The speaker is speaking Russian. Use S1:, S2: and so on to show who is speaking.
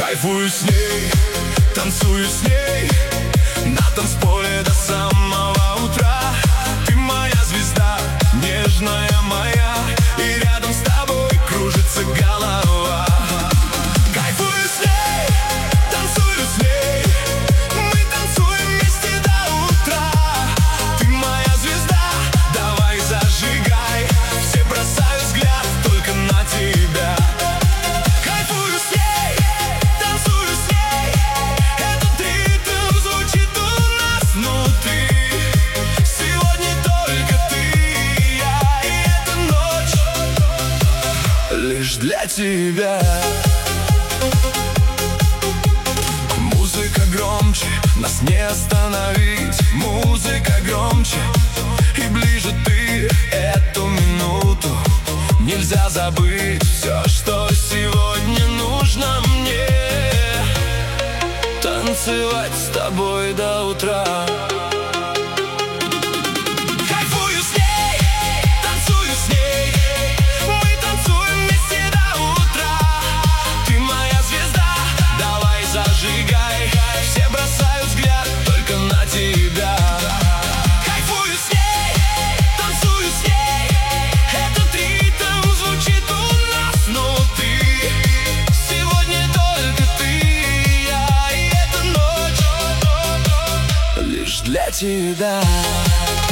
S1: Кайфую с ней, танцую с ней на танцполе до самого утра. Ты моя звезда, нежная моя, и рядом с тобой кружится голова. Кайфую с ней, танцую с ней, мы танцуем вместе до утра. Ты моя звезда, давай зажигай, все бросают взгляд только на тебя. Кайфую с ней, танцую с ней, этот ритм звучит у нас внутри. Сегодня только ты и я, и эта ночь лишь для тебя. Музыка громче, нас не остановить. Музыка громче, и ближе ты эту минуту. Нельзя забыть все, что сегодня нужно мне. Танцевать с тобой до утра. Кайфую с ней, танцую с ней, мы танцуем вместе до утра. Ты моя звезда, давай зажигай, все бросают взгляд только на тебя. Кайфую с ней, танцую с ней, этот ритм звучит у нас внутри. Сегодня только ты и я, и эта ночь лишь для тебя.